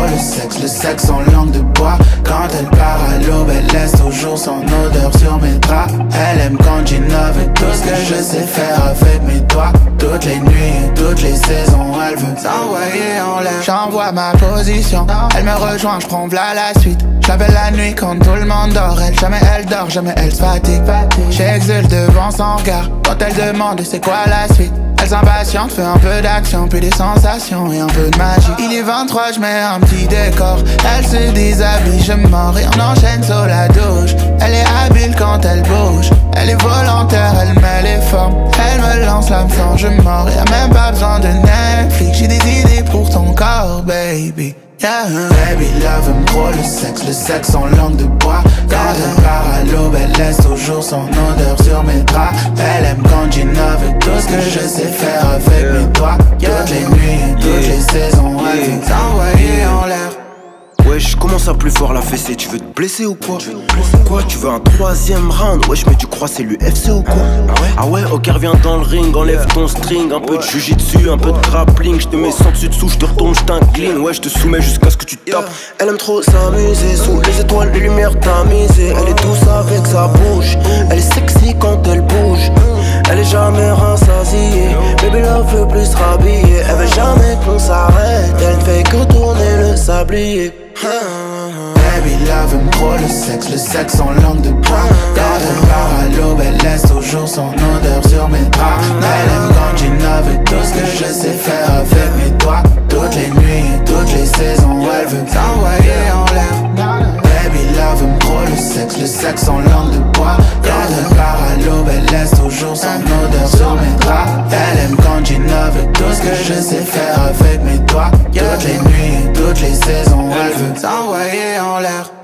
le sexe en langue de bois. Quand elle part à l'aube, elle laisse toujours son odeur sur mes draps. Elle aime quand j'innove et tout ce que je sais faire avec mes doigts. Toutes les nuits et toutes les saisons, elle veut s'envoyer en l'air. J'envoie ma position, elle me rejoint, j'prends v'là la suite. J'l'appelle la nuit quand tout le monde dort. Jamais elle dort, jamais elle se fatigue. J'exulte devant son regard quand elle demande c'est quoi la suite. Elle s'impatiente, fait un peu d'action, puis des sensations et un peu de magie. Il est 23, je mets un petit décor. Elle se déshabille, je mords et on enchaîne sur la douche. Elle est habile quand elle bouge. Elle est volontaire, elle met les formes. Elle me lance l'hameçon, je mords. Y'a même pas besoin de Netflix. J'ai des idées pour ton corps, baby. Yeah. Baby love aime trop le sexe en langue de bois. Quand elle part à l'aube, elle laisse toujours son odeur sur mes draps. Elle aime quand j'innove et tout ce que je sais faire avec mes doigts. Toutes les nuits et toutes les saisons, elle veut s'envoyer en l'air. Wesh, commence à plus fort la fessée, tu veux te blesser ou quoi? Quoi, tu veux un troisième round? Wesh, mais tu crois c'est l'UFC ou quoi? Ah ouais, ok, reviens dans le ring, enlève ton string. Un peu de jujitsu, un peu de grappling. J'te mets 100 dessus dessous, j'te retourne, j't'incline. Ouais, j'te soumets jusqu'à ce que tu tapes. Elle aime trop s'amuser, sous les étoiles, les lumières tamisées. Elle est douce avec sa bouche, elle est sexy quand elle bouge. Elle est jamais rassasiée, baby love veut plus se rhabiller. Elle veut jamais qu'on s'arrête, elle ne fait que tourner le sablier. Baby love aime trop le sexe en langue de bois. Quand elle part à l'aube, elle laisse toujours son odeur sur mes draps. Elle aime quand j'innove et tout ce que je sais faire avec mes doigts. Toutes les nuits et toutes les saisons, elle veut s'envoyer en l'air. Baby love aime trop le sexe en langue de bois. Quand elle part à l'aube, elle laisse toujours son odeur sur mes draps. Elle aime quand j'innove et tout ce que je sais faire avec mes doigts. Toutes les nuits et toutes les saisons, elle veut s'envoyer en l'air.